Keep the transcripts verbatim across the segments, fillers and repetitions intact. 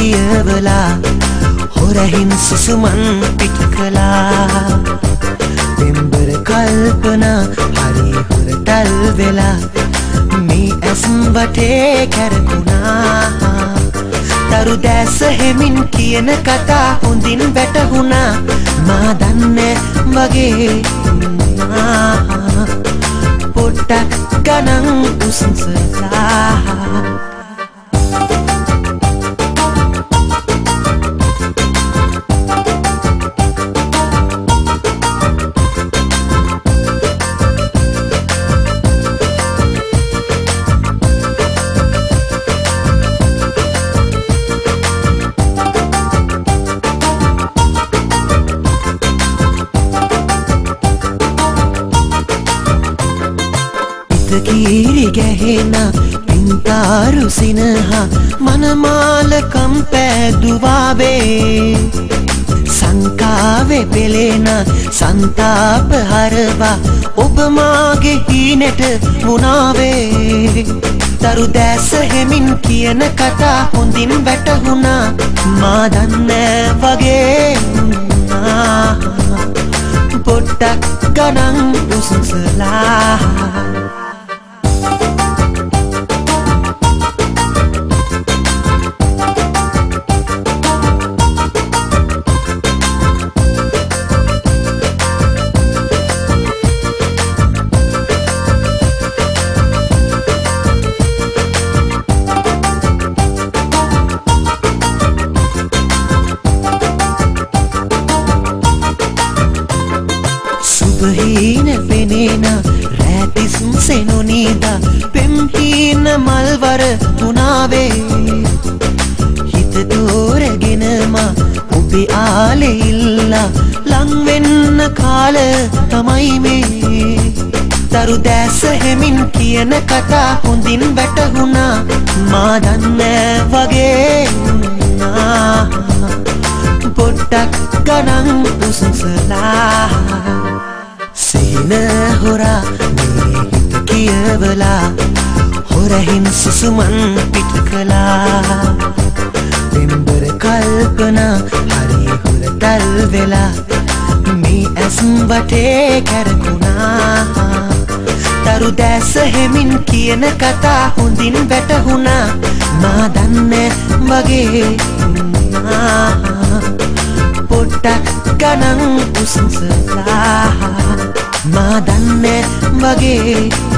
කියවලා හොරහින් සුසුමන් පිට කළා දෙම්බර කල්පනා හරි හොරටල් වෙලා මේ ඇස් වටේ කැරකුණා තරු දැස හෙමින් කියන කතා හොඳින් වැටහුණා මා දන්නේ වගේ පොට්ටක් ගණන් උසුසලා කීරි ගැහෙන පින්තාරු සිනහ මනමාලකම් පෑදුවාවේ සංකාවේ පෙළෙන සන්තාප හරවා ඔබ මාගේ හීනට වුණාවේ තරු දැස හෙමින් කියන කතා හොඳින් වැටහුණා මා දන්නේ වගේ පොට්ටක් ගණන් උසුසලා සුභහීන පෙනේන රැතිස් සෙනුනීදා පෙම්හීන මල්වර තුනාවේ හිත දෝරගෙනම ඔබේ ආලේ ඉල්ලා ලංවෙන්න කාල තමයි මේ තරු දැස හෙමින් කියන කතා හොඳින් වැටහුණා මා දන්නේ වගේ පොට්ටක් ගණන් උසුසලා සිහින හොරා මේ හිත කියවලා හොරහින් සුසුමන් පිට කළා දෙම්බර කල්පනා හරි හොරටල් වෙලා මේ ඇස් වටේ කැරකුණා තරු දැස හෙමින් කියන කතා හොඳින් වැටහුණා මා දන්නේ වගේ පොට්ටක් ගණන් උසුසලා මා දන්නේ වගේ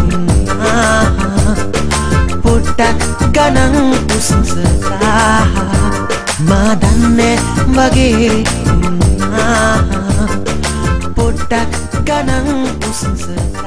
පොට්ටක් ගණන් උසුසලා මා දන්නේ වගේ පොට්ටක් ගණන් උසුසලා